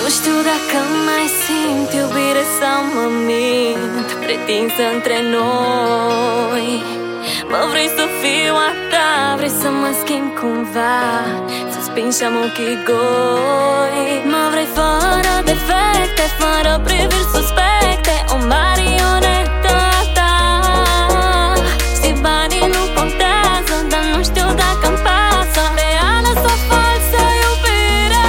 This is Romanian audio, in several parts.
Nu știu dacă mai simt iubire sau mă mint, pretinsă între noi. Mă vrei să fiu a ta, vrei să mă schimb cumva, să spin și-am ochii goi. Mă vrei fără defecte, fără priviri suspecte, o marionetă a ta. Știi, banii nu contează, dar nu știu dacă-mi pasă, reală sau falsă iubirea.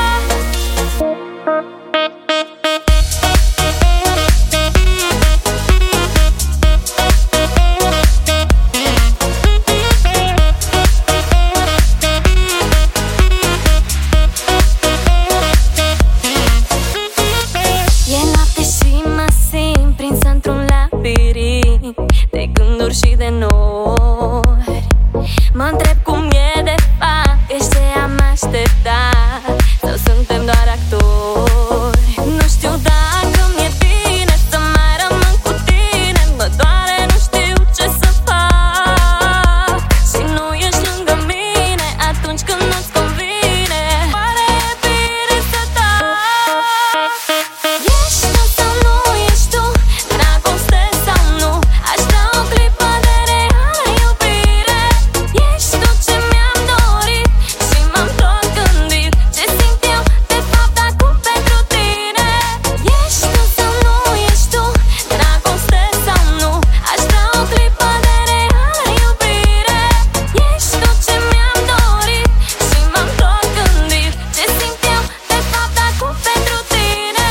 De gânduri și de nori, mă întreb cum e de fapt, ești ce am așteptat, sau suntem doar actori. Nu știu dacă mi-e bine să mai rămân cu tine, mă doare, nu știu ce să fac. Și nu ești lângă mine atunci când nu-ți convine, oare e bine să tac? Ești tu sau nu ești tu, dragoste sau nu, aș vrea o clipă de reală iubire. Ești tu ce mi-am dorit și m-am tot gândit, ce simt eu de fapt acum pentru tine. Ești tu sau nu ești tu, dragoste sau nu, aș vrea o clipă de reală iubire. Ești tu ce mi-am dorit și m-am tot gândit, ce simt eu de fapt acum pentru tine.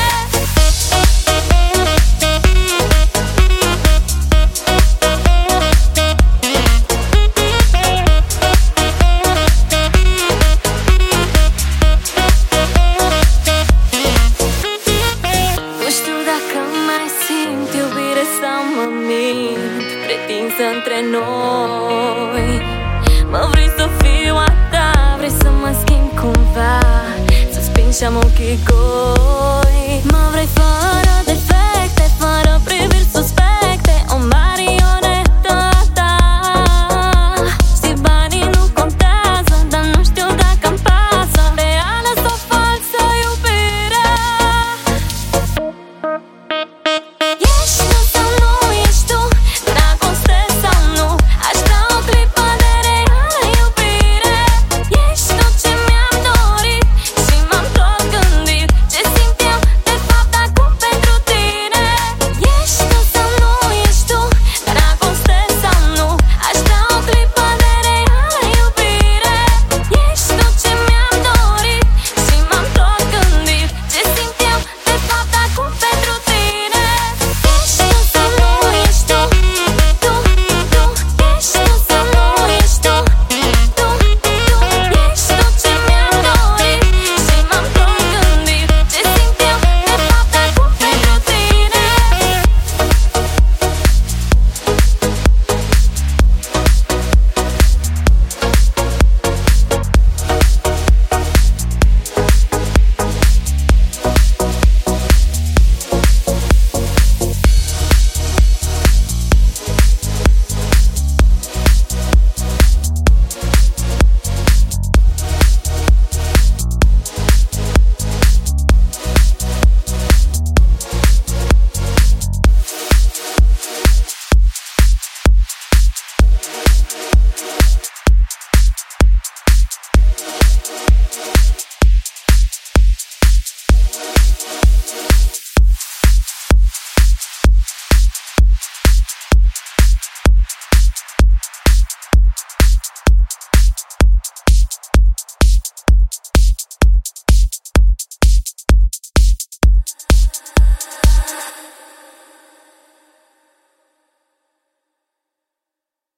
Nu știu dacă mai simt iubire sau mă mint, pretinsă între noi. Mă vrei să fiu a ta, vrei să mă schimb cumva, să spin și-am ochii goi. Mă vrei fără